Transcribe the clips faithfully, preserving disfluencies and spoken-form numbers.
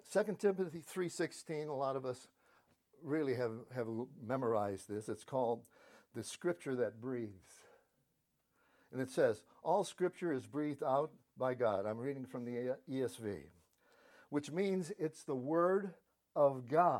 Second Timothy three sixteen, a lot of us really have, have memorized this. It's called the Scripture that breathes. And it says, all Scripture is breathed out by God. I'm reading from the E S V, which means it's the Word of God.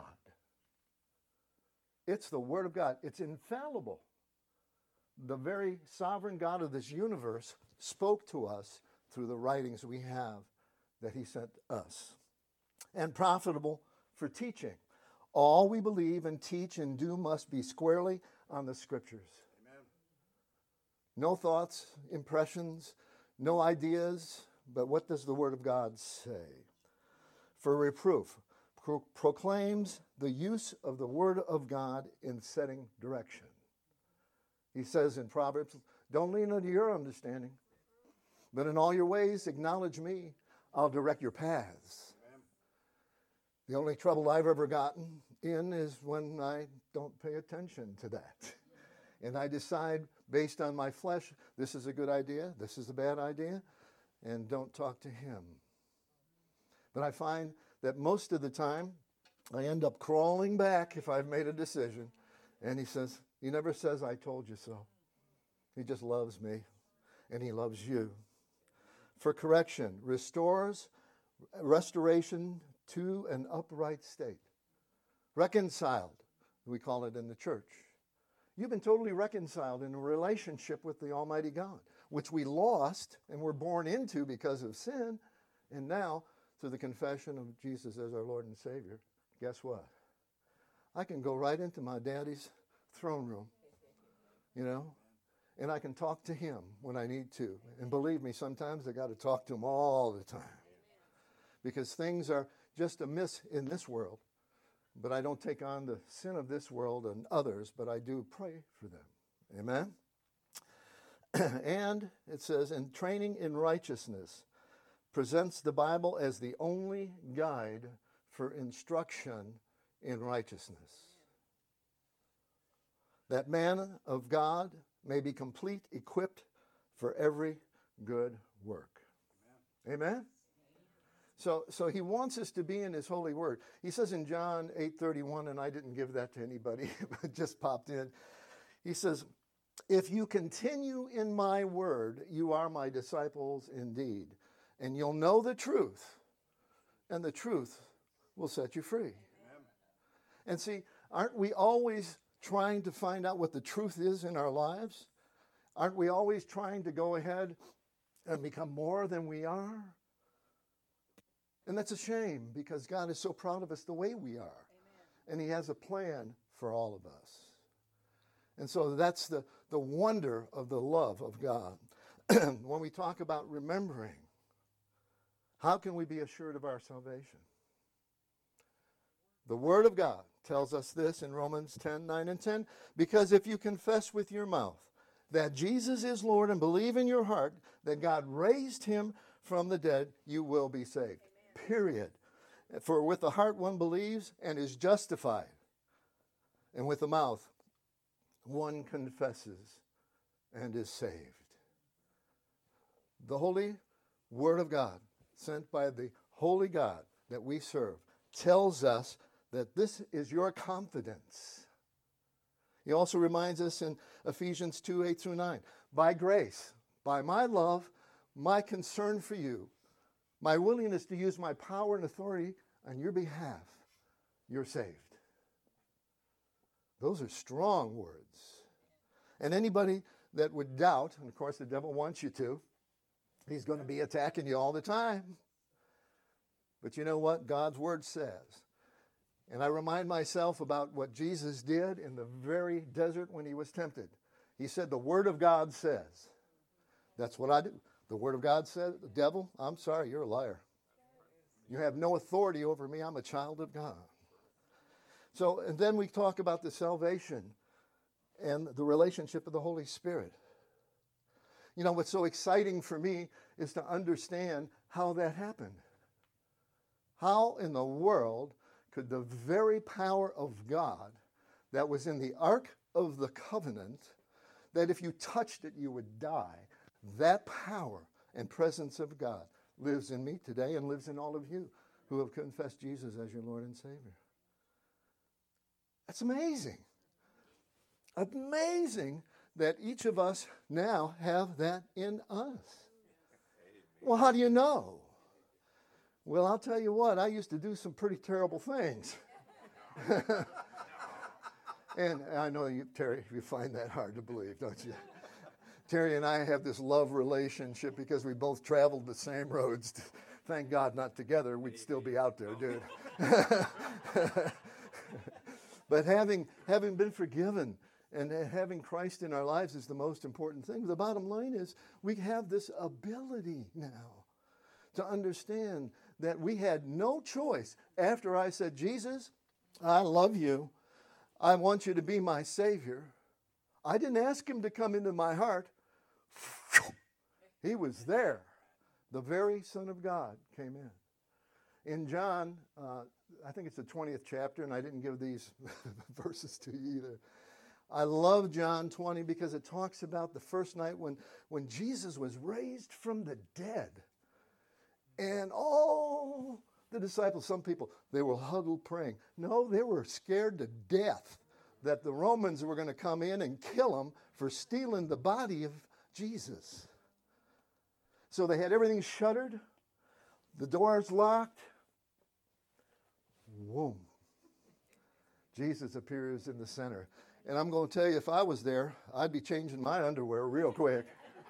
It's the Word of God. It's infallible. The very sovereign God of this universe spoke to us through the writings we have that he sent us. And profitable for teaching. All we believe and teach and do must be squarely on the Scriptures. Amen. No thoughts, impressions, no ideas, but what does the Word of God say? For reproof, pro- proclaims the use of the Word of God in setting direction. He says in Proverbs, don't lean into your understanding, but in all your ways acknowledge me. I'll direct your paths. Amen. The only trouble I've ever gotten in is when I don't pay attention to that. And I decide based on my flesh, this is a good idea, this is a bad idea, and don't talk to him. But I find that most of the time, I end up crawling back if I've made a decision. And he says, he never says, I told you so. He just loves me, and he loves you. For correction, restores restoration to an upright state. Reconciled, we call it in the church. You've been totally reconciled in a relationship with the Almighty God, which we lost and were born into because of sin. And now, through the confession of Jesus as our Lord and Savior, guess what? I can go right into my daddy's throne room, you know, and I can talk to him when I need to. And believe me, sometimes I got to talk to him all the time because things are just amiss in this world. But I don't take on the sin of this world and others, but I do pray for them. Amen? And it says, and training in righteousness presents the Bible as the only guide for instruction in righteousness. That man of God may be complete, equipped for every good work. Amen? Amen? So, so he wants us to be in his holy word. He says in John eight thirty-one, and I didn't give that to anybody, it just popped in. He says, if you continue in my word, you are my disciples indeed. And you'll know the truth, and the truth will set you free. Amen. And see, aren't we always trying to find out what the truth is in our lives? Aren't we always trying to go ahead and become more than we are? And that's a shame because God is so proud of us the way we are. Amen. And he has a plan for all of us. And so that's the, the wonder of the love of God. When we talk about remembering, how can we be assured of our salvation? The Word of God tells us this in Romans ten, nine and ten. Because if you confess with your mouth that Jesus is Lord and believe in your heart that God raised him from the dead, you will be saved. Amen. Period. For with the heart one believes and is justified. And with the mouth one confesses and is saved. The Holy Word of God, sent by the Holy God that we serve, tells us that this is your confidence. He also reminds us in Ephesians two, eight through nine, by grace, by my love, my concern for you, my willingness to use my power and authority on your behalf, you're saved. Those are strong words. And anybody that would doubt, and of course the devil wants you to, he's going to be attacking you all the time. But you know what God's word says? And I remind myself about what Jesus did in the very desert when he was tempted. He said, the word of God says. That's what I do. The word of God says, the devil, I'm sorry, you're a liar. You have no authority over me. I'm a child of God. So, and then we talk about the salvation and the relationship of the Holy Spirit. You know, what's so exciting for me is to understand how that happened. How in the world could the very power of God that was in the Ark of the Covenant, that if you touched it, you would die, that power and presence of God lives in me today and lives in all of you who have confessed Jesus as your Lord and Savior. That's amazing. Amazing that each of us now have that in us. Well, how do you know? Well, I'll tell you what, I used to do some pretty terrible things. And I know you, Terry, you find that hard to believe, don't you? Terry and I have this love relationship because we both traveled the same roads. Thank God not together. We'd still be out there, dude. But having having been forgiven and having Christ in our lives is the most important thing. The bottom line is we have this ability now to understand that we had no choice. After I said, Jesus, I love you. I want you to be my Savior. I didn't ask him to come into my heart. He was there. The very Son of God came in. In John, uh, I think it's the twentieth chapter, and I didn't give these verses to you either. I love John twenty because it talks about the first night when, when Jesus was raised from the dead. And all the disciples, some people, they were huddled praying. No, they were scared to death that the Romans were going to come in and kill them for stealing the body of Jesus. So they had everything shuttered, the doors locked. Whoom. Jesus appears in the center. And I'm going to tell you, if I was there, I'd be changing my underwear real quick.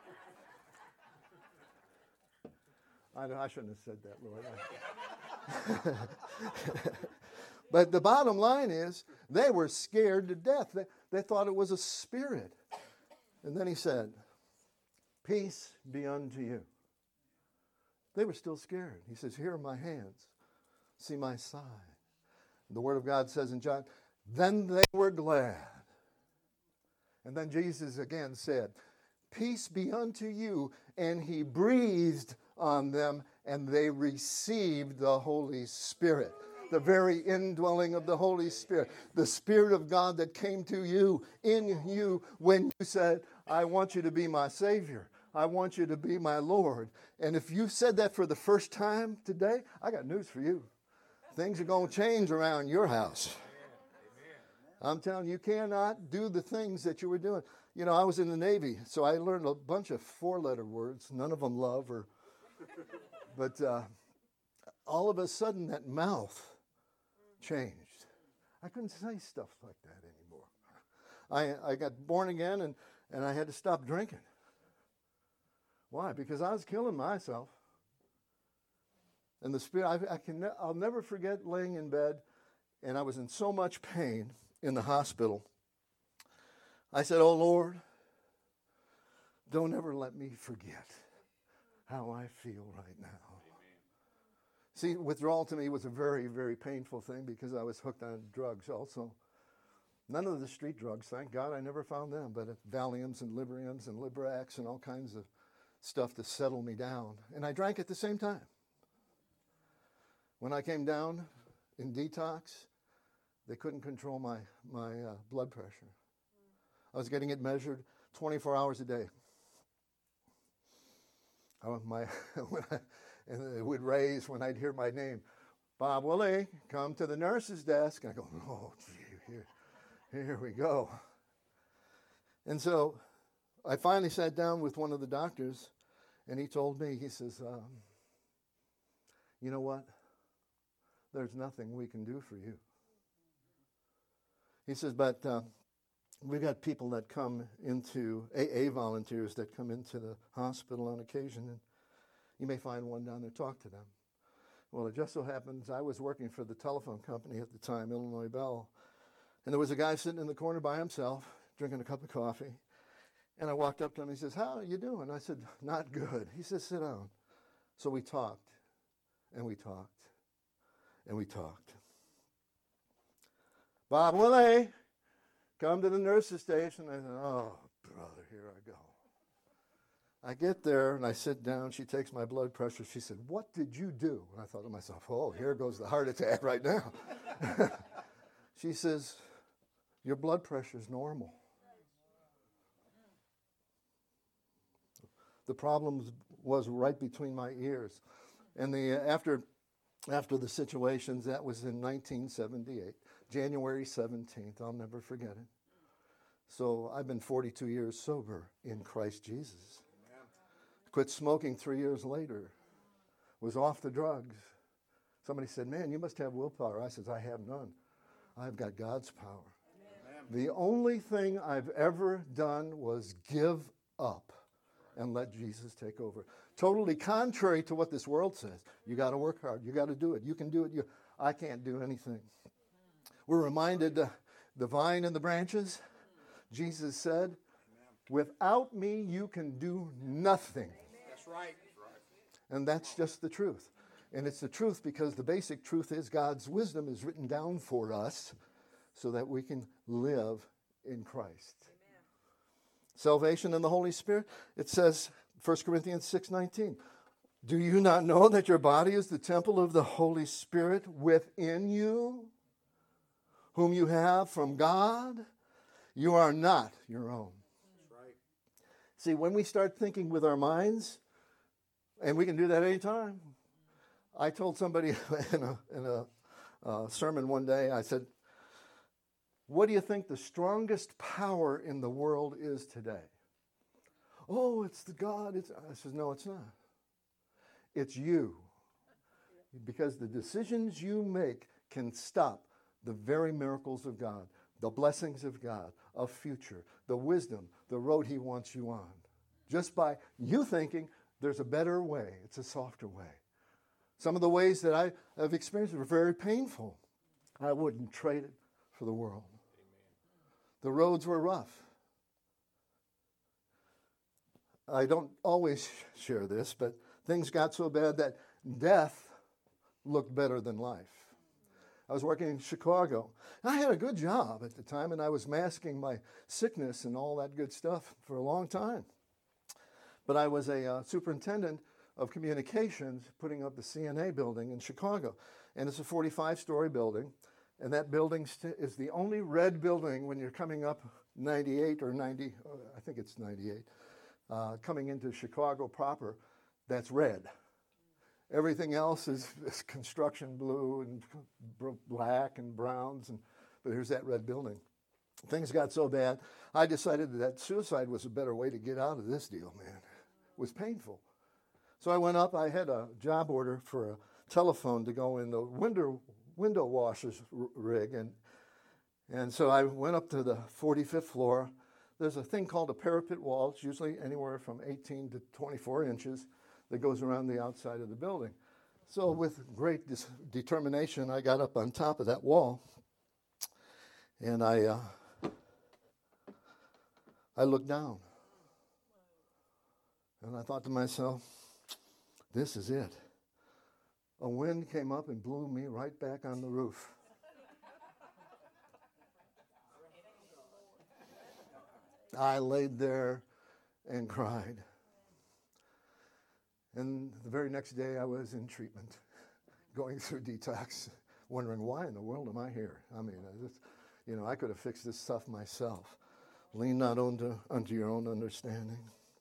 I, I shouldn't have said that, Lord. But the bottom line is, they were scared to death. They, they thought it was a spirit. And then he said, peace be unto you. They were still scared. He says, here are my hands. See my side. The Word of God says in John, then they were glad. And then Jesus again said, peace be unto you. And he breathed on them, and they received the Holy Spirit. The very indwelling of the Holy Spirit. The Spirit of God that came to you, in you, when you said, I want you to be my Savior. I want you to be my Lord. And if you said that for the first time today, I got news for you. Things are going to change around your house. I'm telling you, you cannot do the things that you were doing. You know, I was in the Navy, so I learned a bunch of four-letter words. None of them love or... But uh, all of a sudden, that mouth changed. I couldn't say stuff like that anymore. I, I got born again, and, and I had to stop drinking. Why? Because I was killing myself. And the Spirit, I, I can, I'll never forget laying in bed, and I was in so much pain in the hospital. I said, oh, Lord, don't ever let me forget how I feel right now. Amen. See, withdrawal to me was a very, very painful thing because I was hooked on drugs also. None of the street drugs, thank God I never found them, but Valiums and Libriums and Librax and all kinds of stuff to settle me down. And I drank at the same time. When I came down in detox, they couldn't control my, my uh, blood pressure. I was getting it measured twenty-four hours a day. I, my, when I, and it would raise when I'd hear my name. Bob Willie, come to the nurse's desk. And I go, oh, gee, here, here we go. And so I finally sat down with one of the doctors, and he told me, he says, um, you know what? There's nothing we can do for you. He says, but uh, we've got people that come into, A A volunteers that come into the hospital on occasion, and you may find one down there, talk to them. Well, it just so happens I was working for the telephone company at the time, Illinois Bell, and there was a guy sitting in the corner by himself, drinking a cup of coffee, and I walked up to him, he says, how are you doing? I said, not good. He says, sit down. So we talked, and we talked. And we talked. Bob Willie, come to the nurse's station. I said, oh, brother, here I go. I get there, and I sit down. She takes my blood pressure. She said, what did you do? And I thought to myself, oh, here goes the heart attack right now. She says, your blood pressure is normal. The problem was right between my ears. And the after... after the situations. That was in nineteen seventy-eight, January seventeenth. I'll never forget it. So I've been forty-two years sober in Christ Jesus. Amen. Quit smoking three years later. Was off the drugs. Somebody said, man, you must have willpower. I said, I have none. I've got God's power. Amen. The only thing I've ever done was give up and let Jesus take over. Totally contrary to what this world says. You got to work hard. You got to do it. You can do it. You, I can't do anything. We're reminded uh, the vine and the branches. Jesus said, without me, you can do nothing. That's right. And that's just the truth. And it's the truth because the basic truth is God's wisdom is written down for us so that we can live in Christ. Amen. Salvation in the Holy Spirit. It says, First Corinthians six nineteen, do you not know that your body is the temple of the Holy Spirit within you, whom you have from God? You are not your own. That's right. See, when we start thinking with our minds, and we can do that anytime. I told somebody in a, in a uh, sermon one day, I said, what do you think the strongest power in the world is today? Oh, it's the God. It's, I said, no, it's not. It's you. Because the decisions you make can stop the very miracles of God, the blessings of God, of future, the wisdom, the road he wants you on. Just by you thinking there's a better way. It's a softer way. Some of the ways that I have experienced were very painful. I wouldn't trade it for the world. Amen. The roads were rough. I don't always share this, but things got so bad that death looked better than life. I was working in Chicago. I had a good job at the time, and I was masking my sickness and all that good stuff for a long time. But I was a uh, superintendent of communications putting up the C N A building in Chicago. And it's a forty-five story building. And that building st- is the only red building when you're coming up ninety-eight or ninety, uh, I think it's ninety-eight, uh, coming into Chicago proper, that's red. Everything else is, is construction blue and black and browns, and but here's that red building. Things got so bad, I decided that suicide was a better way to get out of this deal, man. It was painful. So I went up, I had a job order for a telephone to go in the window, window washer's r- rig, and, and so I went up to the forty-fifth floor. There's a thing called a parapet wall. It's usually anywhere from eighteen to twenty-four inches that goes around the outside of the building. So with great dis- determination, I got up on top of that wall, and I uh, I looked down. And I thought to myself, this is it. A wind came up and blew me right back on the roof. I laid there and cried. And the very next day I was in treatment, going through detox, wondering why in the world am I here? I mean, I just, you know, I could have fixed this stuff myself. Lean not unto, unto your own understanding.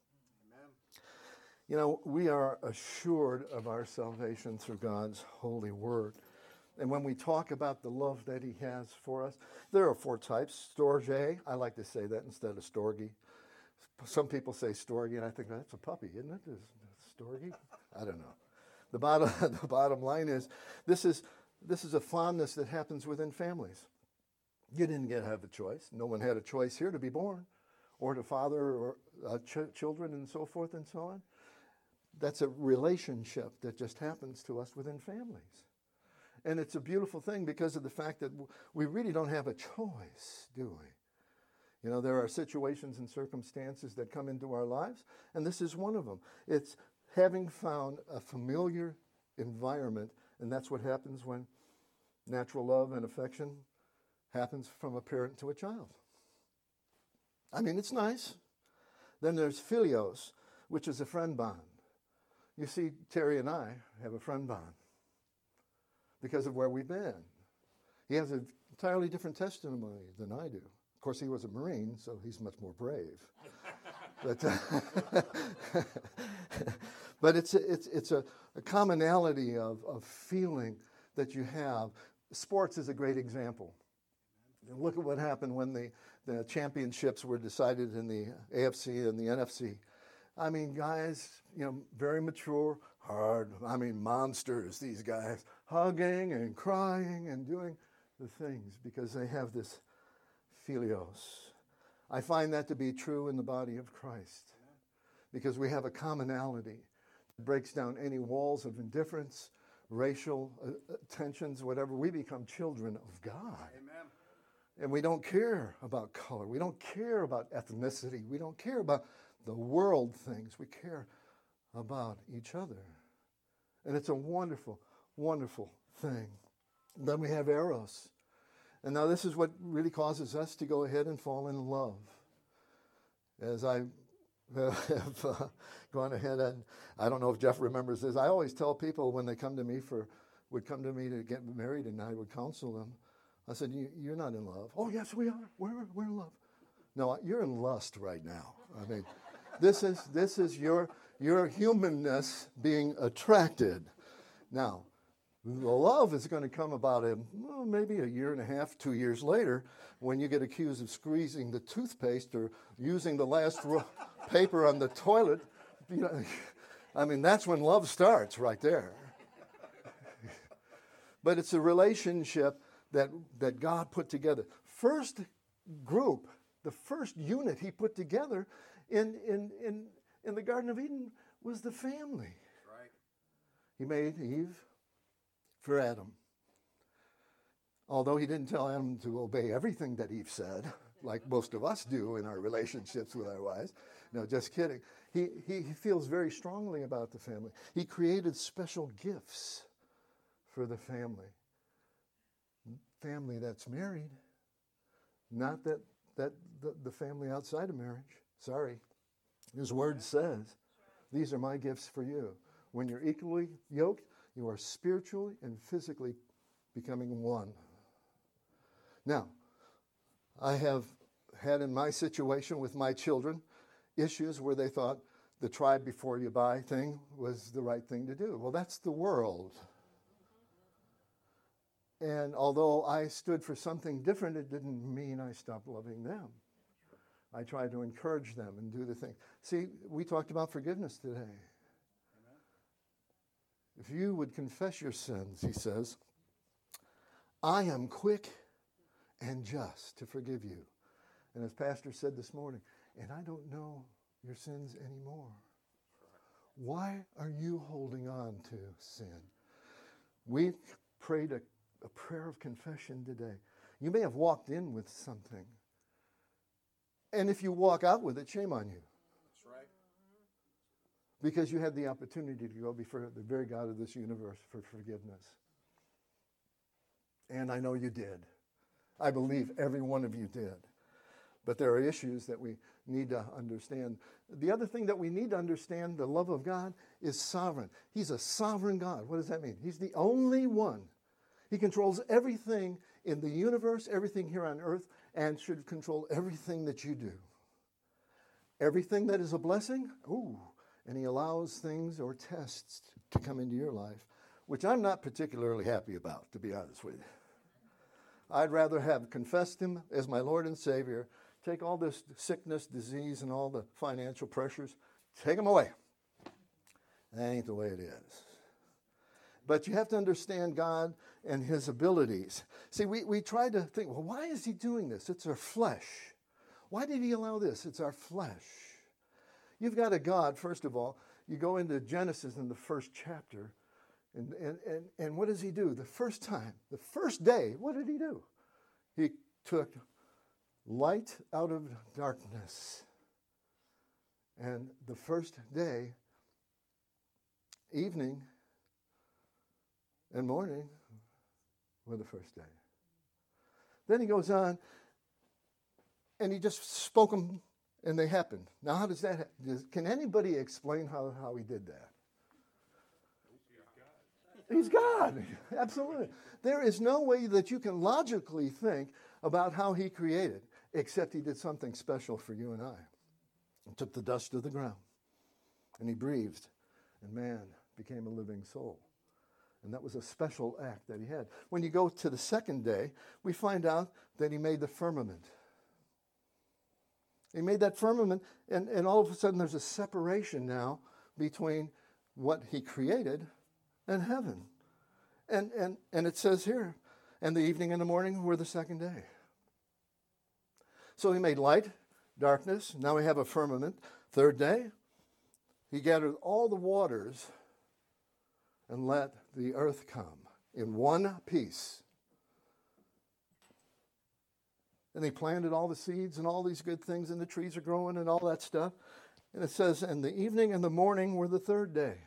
You know, we are assured of our salvation through God's holy word. And when we talk about the love that he has for us, there are four types. Storge, I like to say that instead of storgy. Some people say storgy, and I think that's a puppy, isn't it? Is storgy? I don't know. The bottom, the bottom line is, this is this is a fondness that happens within families. You didn't get to have a choice. No one had a choice here to be born, or to father or uh, ch- children and so forth and so on. That's a relationship that just happens to us within families. And it's a beautiful thing because of the fact that we really don't have a choice, do we? You know, there are situations and circumstances that come into our lives, and this is one of them. It's having found a familiar environment, and that's what happens when natural love and affection happens from a parent to a child. I mean, it's nice. Then there's philios, which is a friend bond. You see, Terry and I have a friend bond because of where we've been. He has an entirely different testimony than I do. Of course, he was a Marine, so he's much more brave. But uh, But it's a, it's, it's a, a commonality of, of feeling that you have. Sports is a great example. And look at what happened when the, the championships were decided in the A F C and the N F C. I mean, guys, you know, very mature, hard, I mean, monsters, these guys, hugging and crying and doing the things because they have this philios. I find that to be true in the body of Christ because we have a commonality that breaks down any walls of indifference, racial uh, tensions, whatever. We become children of God. Amen. And we don't care about color. We don't care about ethnicity. We don't care about the world things. We care about each other. And it's a wonderful, wonderful thing. Then we have eros. And now this is what really causes us to go ahead and fall in love. As I have uh, gone ahead and, I don't know if Jeff remembers this, I always tell people when they come to me for, would come to me to get married and I would counsel them, I said, you, you're not in love. Oh, yes, we are. We're, we're in love. No, you're in lust right now. I mean, this is this is your your humanness being attracted. Now, the love is going to come about a, well, maybe a year and a half, two years later, when you get accused of squeezing the toothpaste or using the last ro- paper on the toilet. You know, I mean, that's when love starts right there. But it's a relationship that that God put together. First group, the first unit he put together in in in, in the Garden of Eden was the family. That's right. He made Eve for Adam. Although he didn't tell Adam to obey everything that Eve said, like most of us do in our relationships with our wives. No, just kidding. He, he, he feels very strongly about the family. He created special gifts for the family. Family that's married, not that, that the, the family outside of marriage. Sorry. His word says, these are my gifts for you. When you're equally yoked, you are spiritually and physically becoming one. Now, I have had in my situation with my children issues where they thought the try before you buy thing was the right thing to do. Well, that's the world. And although I stood for something different, it didn't mean I stopped loving them. I tried to encourage them and do the thing. See, we talked about forgiveness today. Amen. If you would confess your sins, he says, I am quick and just to forgive you. And as Pastor said this morning, and I don't know your sins anymore. Why are you holding on to sin? We prayed a, a prayer of confession today. You may have walked in with something. And if you walk out with it, shame on you. That's right. Because you had the opportunity to go before the very God of this universe for forgiveness. And I know you did. I believe every one of you did. But there are issues that we need to understand. The other thing that we need to understand, the love of God, is sovereign. He's a sovereign God. What does that mean? He's the only one. He controls everything in the universe, everything here on earth, and should control everything that you do. Everything that is a blessing, ooh, and he allows things or tests to come into your life, which I'm not particularly happy about, to be honest with you. I'd rather have confessed him as my Lord and Savior, take all this sickness, disease, and all the financial pressures, take them away. That ain't the way it is. But you have to understand God and his abilities. See, we, we try to think, well, why is he doing this? It's our flesh. Why did he allow this? It's our flesh. You've got a God, first of all. You go into Genesis in the first chapter, and, and, and, and what does he do? The first time, the first day, what did he do? He took light out of darkness. And the first day, evening and morning were the first day. Then he goes on, and he just spoke them, and they happened. Now, how does that happen? Can anybody explain how, how he did that? He's God. Absolutely. There is no way that you can logically think about how he created, except he did something special for you and I. He took the dust of the ground, And he breathed, and man became a living soul. And that was a special act that he had. When you go to the second day, we find out that he made the firmament. He made that firmament, and, and all of a sudden there's a separation now between what he created and heaven. And, and, and it says here, and the evening and the morning were the second day. So he made light, darkness. Now we have a firmament. Third day, he gathered all the waters and let the earth come in one piece. And he planted all the seeds and all these good things, and the trees are growing and all that stuff. And it says, and the evening and the morning were the third day.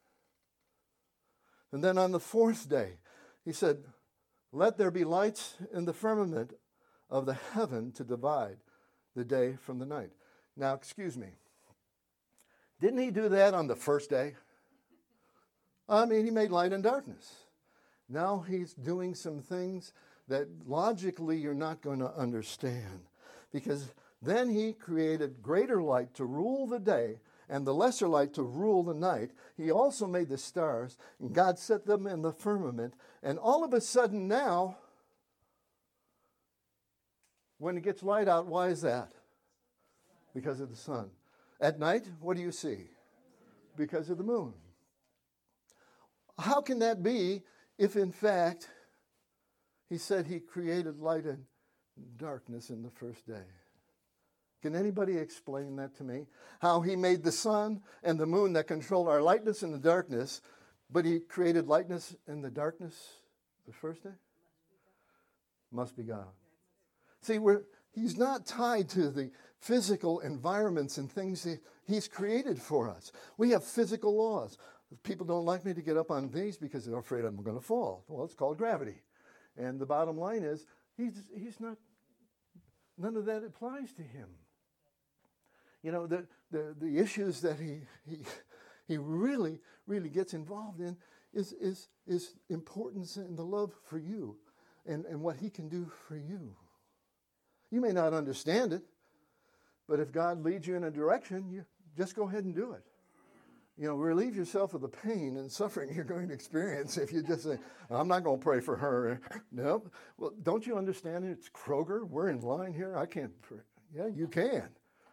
And then on the fourth day, he said, let there be lights in the firmament of the heaven to divide the day from the night. Now, excuse me. Didn't he do that on the first day? I mean, he made light and darkness. Now he's doing some things that logically you're not going to understand. Because then he created greater light to rule the day and the lesser light to rule the night. He also made the stars, and God set them in the firmament. And all of a sudden now, when it gets light out, why is that? Because of the sun. At night, what do you see? Because of the moon. How can that be if in fact he said he created light and darkness in the first day? Can anybody explain that to me? How he made the sun and the moon that control our lightness and the darkness, but he created lightness and the darkness the first day? Must be God. See, we're, he's not tied to the physical environments and things that he's created for us. We have physical laws. People don't like me to get up on these because they're afraid I'm going to fall. Well, it's called gravity. And the bottom line is, he's, he's not, none of that applies to him. You know, the, the, the issues that he, he, he really, really gets involved in is, is, is importance and the love for you and, and what he can do for you. You may not understand it, but if God leads you in a direction, you just go ahead and do it. You know, relieve yourself of the pain and suffering you're going to experience if you just say, I'm not going to pray for her. No. Well, don't you understand it's Kroger? We're in line here. I can't pray. Yeah, you can.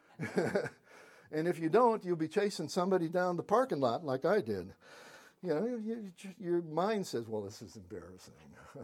And if you don't, you'll be chasing somebody down the parking lot like I did. You know, you, your mind says, well, this is embarrassing.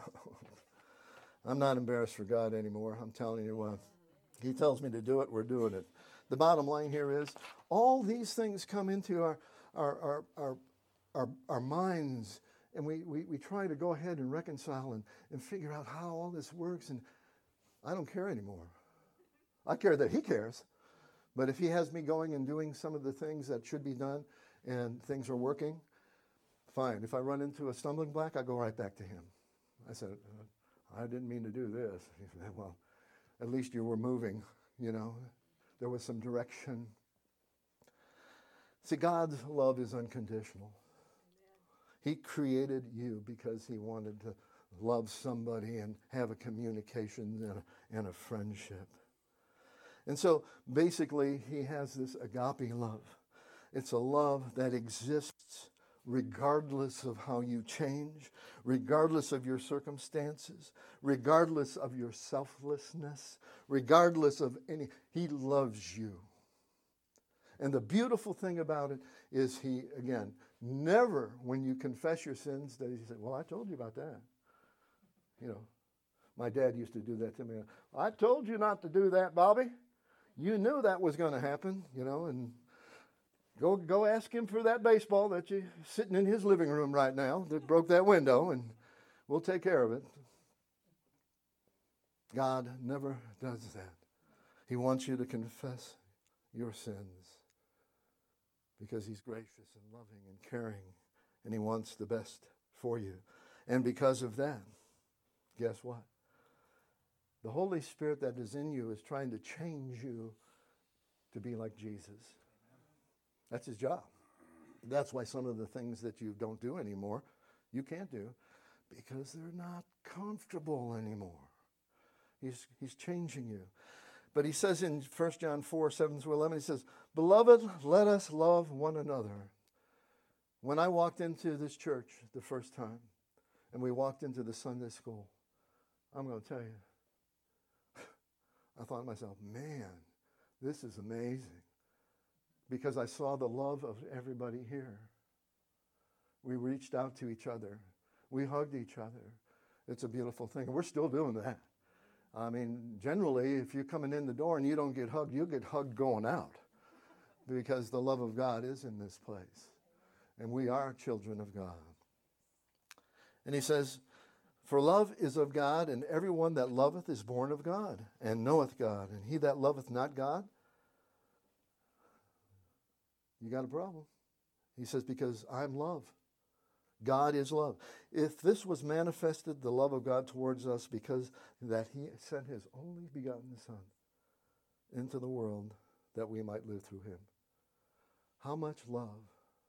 I'm not embarrassed for God anymore. I'm telling you what. He tells me to do it, we're doing it. The bottom line here is all these things come into our our our our, our, our minds, and we, we, we try to go ahead and reconcile and, and figure out how all this works, and I don't care anymore. I care that he cares. But if he has me going and doing some of the things that should be done and things are working, fine. If I run into a stumbling block, I go right back to him. I said, I didn't mean to do this. He said, well, at least you were moving, you know. There was some direction. See, God's love is unconditional. He created you because he wanted to love somebody and have a communication and a, and a friendship. And so basically he has this agape love. It's a love that exists regardless of how you change, regardless of your circumstances, regardless of your selflessness, regardless of any, he loves you. And the beautiful thing about it is he, again, never when you confess your sins, that he said, well, I told you about that. You know, my dad used to do that to me. I told you not to do that, Bobby. You knew that was going to happen, you know, and Go go ask him for that baseball that you're sitting in his living room right now that broke that window, and we'll take care of it. God never does that. He wants you to confess your sins because he's gracious and loving and caring, and he wants the best for you. And because of that, guess what? The Holy Spirit that is in you is trying to change you to be like Jesus. That's his job. That's why some of the things that you don't do anymore, you can't do, because they're not comfortable anymore. He's, he's changing you. But he says in First John four, seven through eleven, he says, "Beloved, let us love one another." When I walked into this church the first time, and we walked into the Sunday school, I'm going to tell you, I thought to myself, man, this is amazing. Because I saw the love of everybody here. We reached out to each other. We hugged each other. It's a beautiful thing. And we're still doing that. I mean, generally, if you're coming in the door and you don't get hugged, you'll get hugged going out. Because the love of God is in this place. And we are children of God. And he says, "For love is of God, and everyone that loveth is born of God, and knoweth God. And he that loveth not God," you got a problem. He says, "Because I'm love. God is love. If this was manifested, the love of God towards us, because that he sent his only begotten Son into the world that we might live through him." How much love?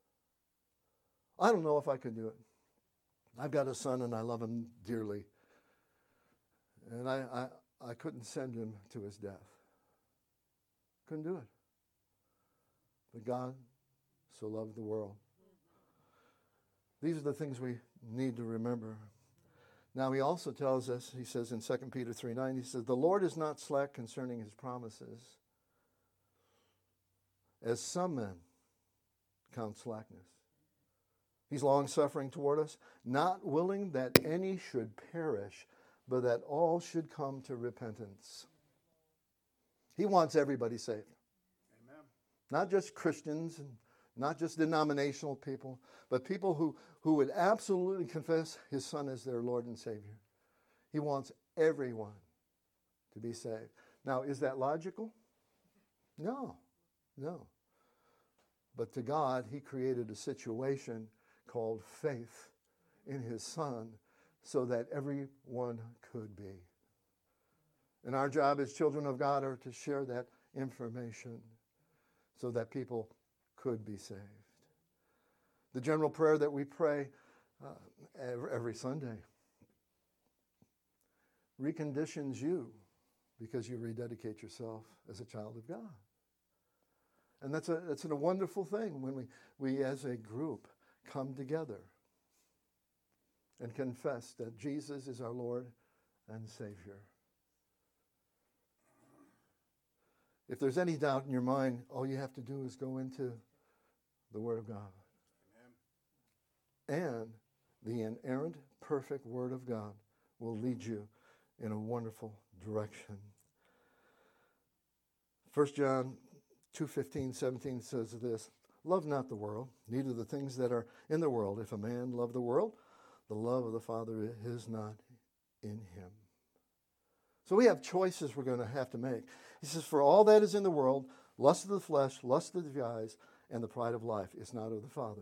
I don't know if I could do it. I've got a son and I love him dearly. And I, I, I couldn't send him to his death. Couldn't do it. But God so loved the world. These are the things we need to remember. Now he also tells us, he says in Second Peter three nine, he says, "The Lord is not slack concerning his promises, as some men count slackness. He's long-suffering toward us, not willing that any should perish, but that all should come to repentance." He wants everybody saved. Amen. Not just Christians and not just denominational people, but people who, who would absolutely confess his Son as their Lord and Savior. He wants everyone to be saved. Now, is that logical? No, no. But to God, he created a situation called faith in his Son so that everyone could be. And our job as children of God are to share that information so that people could be saved. The general prayer that we pray uh, every, every Sunday reconditions you because you rededicate yourself as a child of God. And that's a, that's a wonderful thing when we, we as a group come together and confess that Jesus is our Lord and Savior. If there's any doubt in your mind, all you have to do is go into the Word of God. Amen. And the inerrant, perfect Word of God will lead you in a wonderful direction. First John two fifteen, seventeen says this, "Love not the world, neither the things that are in the world. If a man love the world, the love of the Father is not in him." So we have choices we're going to have to make. He says, "For all that is in the world, lust of the flesh, lust of the eyes, and the pride of life is not of the Father."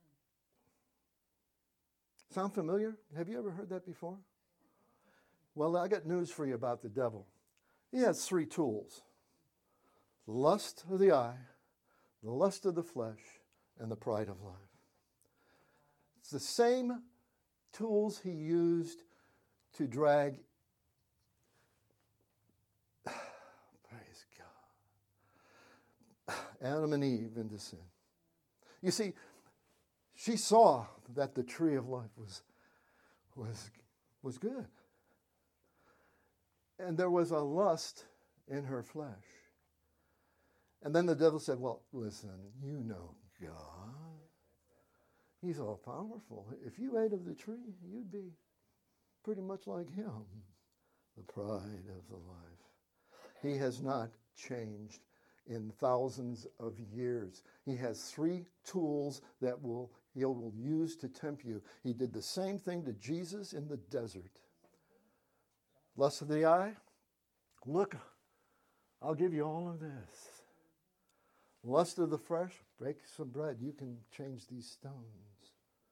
Sound familiar? Have you ever heard that before? Well, I got news for you about the devil. He has three tools. Lust of the eye, the lust of the flesh, and the pride of life. It's the same tools he used to drag, praise God, Adam and Eve into sin. You see, she saw that the tree of life was, was, was good. And there was a lust in her flesh. And then the devil said, "Well, listen, you know God. He's all powerful. If you ate of the tree, you'd be pretty much like him." The pride of the life. He has not changed in thousands of years. He has three tools that will he will use to tempt you. He did the same thing to Jesus in the desert. Lust of the eye. Look, I'll give you all of this. Lust of the flesh, bake some bread. You can change these stones.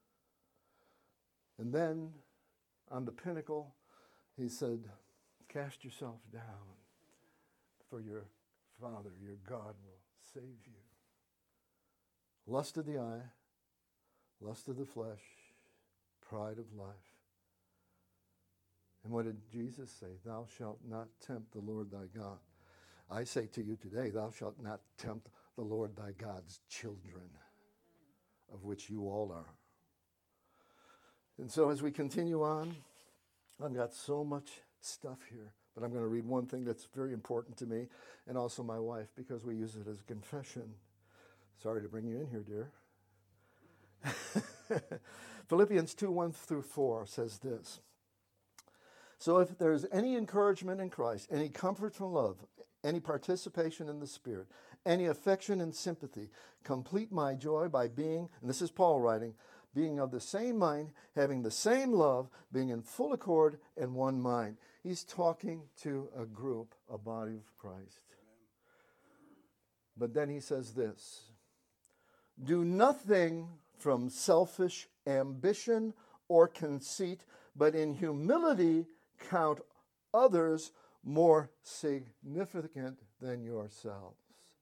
And then, on the pinnacle, he said, "Cast yourself down, for your Father, your God, will save you." Lust of the eye, lust of the flesh, pride of life. And what did Jesus say? "Thou shalt not tempt the Lord thy God." I say to you today, thou shalt not tempt the Lord thy God's children, of which you all are. And so as we continue on, I've got so much stuff here, but I'm going to read one thing that's very important to me and also my wife, because we use it as confession. Sorry to bring you in here, dear. Philippians two, one through four says this. So if there's any encouragement in Christ, any comfort from love, any participation in the Spirit, any affection and sympathy, complete my joy by being, and this is Paul writing, being of the same mind, having the same love, being in full accord and one mind. He's talking to a group, a body of Christ. But then he says this, do nothing from selfish ambition or conceit, but in humility count others more significant than yourselves.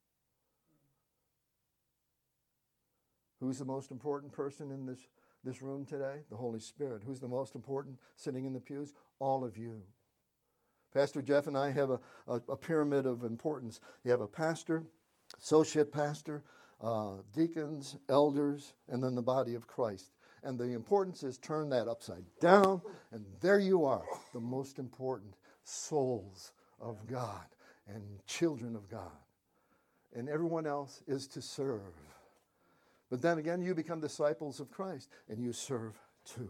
Who's the most important person in this, this room today? The Holy Spirit. Who's the most important sitting in the pews? All of you. Pastor Jeff and I have a, a, a pyramid of importance. You have a pastor, associate pastor, uh, deacons, elders, and then the body of Christ. And the importance is turn that upside down, and there you are, the most important souls of God and children of God. And everyone else is to serve. But then again, you become disciples of Christ, and you serve too.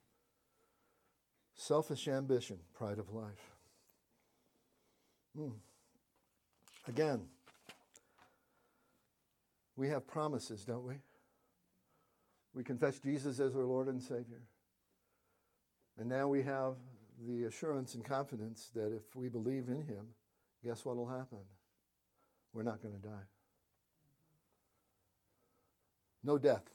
Selfish ambition, pride of life. Hmm. Again, we have promises, don't we? We confess Jesus as our Lord and Savior. And now we have the assurance and confidence that if we believe in Him, guess what will happen? We're not going to die. No death.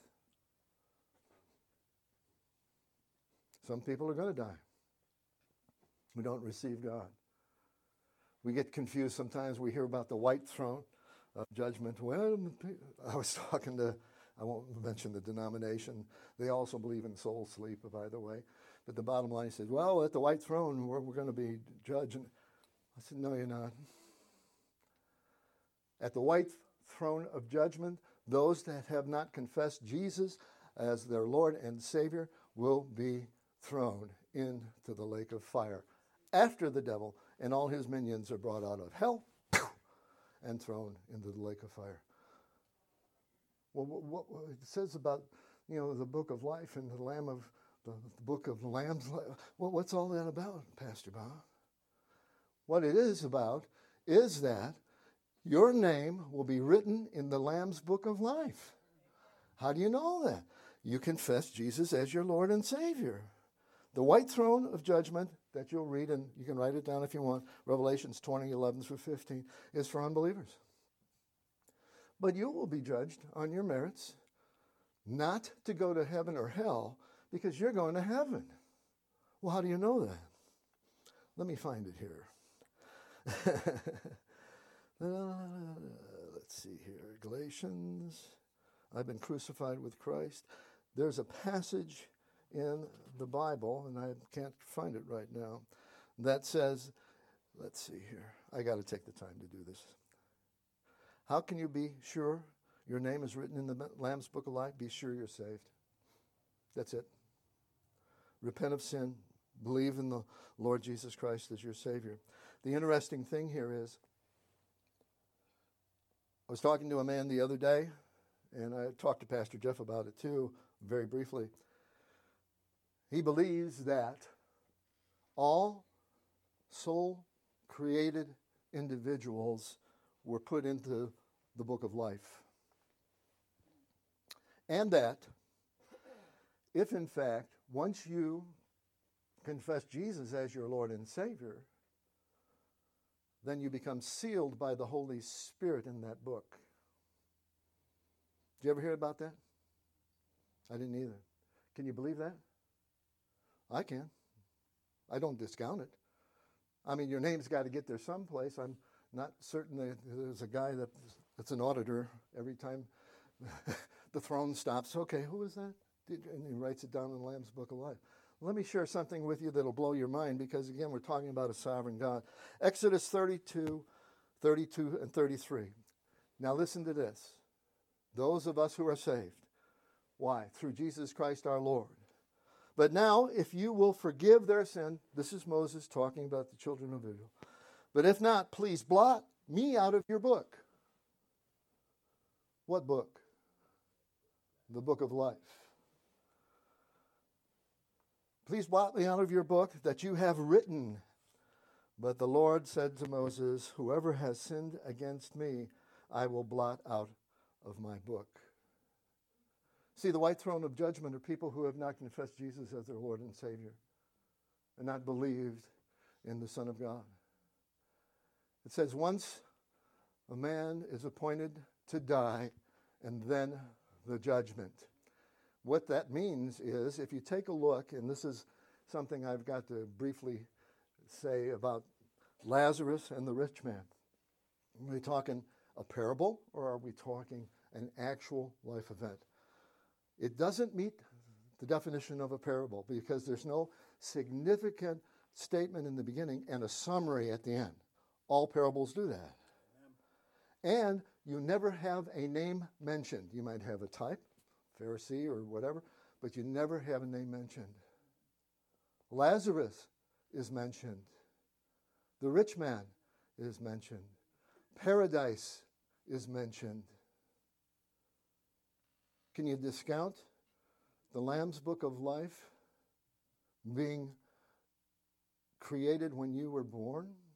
Some people are going to die who don't receive God. We get confused sometimes. We hear about the white throne of judgment. Well, I was talking to, I won't mention the denomination. They also believe in soul sleep, by the way. But the bottom line says, well, at the white throne, we're, we're going to be judged. And I said, no, you're not. At the white throne of judgment, those that have not confessed Jesus as their Lord and Savior will be thrown into the lake of fire after the devil and all his minions are brought out of hell and thrown into the lake of fire. Well, what, what it says about, you know, the book of life and the Lamb of the, the book of the Lamb's. Well, what's all that about, Pastor Bob? What it is about is that your name will be written in the Lamb's book of life. How do you know that? You confess Jesus as your Lord and Savior. The white throne of judgment that you'll read, and you can write it down if you want, Revelations twenty, eleven through fifteen, is for unbelievers. But you will be judged on your merits, not to go to heaven or hell, because you're going to heaven. Well, how do you know that? Let me find it here. Uh, let's see here. Galatians. I've been crucified with Christ. There's a passage in the Bible, and I can't find it right now, that says, let's see here. I got to take the time to do this. How can you be sure your name is written in the Lamb's book of life? Be sure you're saved. That's it. Repent of sin. Believe in the Lord Jesus Christ as your Savior. The interesting thing here is, I was talking to a man the other day, and I talked to Pastor Jeff about it too, very briefly. He believes that all soul-created individuals were put into the book of life. And that if, in fact, once you confess Jesus as your Lord and Savior, then you become sealed by the Holy Spirit in that book. Did you ever hear about that? I didn't either. Can you believe that? I can. I don't discount it. I mean, your name's got to get there someplace. I'm not certain that there's a guy that, that's an auditor every time the throne stops. Okay, who is that? And he writes it down in the Lamb's Book of Life. Let me share something with you that'll blow your mind because, again, we're talking about a sovereign God. Exodus thirty-two, thirty-two and thirty-three. Now listen to this. Those of us who are saved. Why? Through Jesus Christ our Lord. But now, if you will forgive their sin, this is Moses talking about the children of Israel. But if not, please blot me out of your book. What book? The book of life. Please blot me out of your book that you have written. But the Lord said to Moses, whoever has sinned against me, I will blot out of my book. See, the white throne of judgment are people who have not confessed Jesus as their Lord and Savior and not believed in the Son of God. It says once a man is appointed to die and then the judgment. What that means is, if you take a look, and this is something I've got to briefly say about Lazarus and the rich man. Are we talking a parable or are we talking an actual life event? It doesn't meet the definition of a parable because there's no significant statement in the beginning and a summary at the end. All parables do that. And you never have a name mentioned. You might have a type, Pharisee or whatever, but you never have a name mentioned. Lazarus is mentioned. The rich man is mentioned. Paradise is mentioned. Can you discount the Lamb's Book of Life being created when you were born?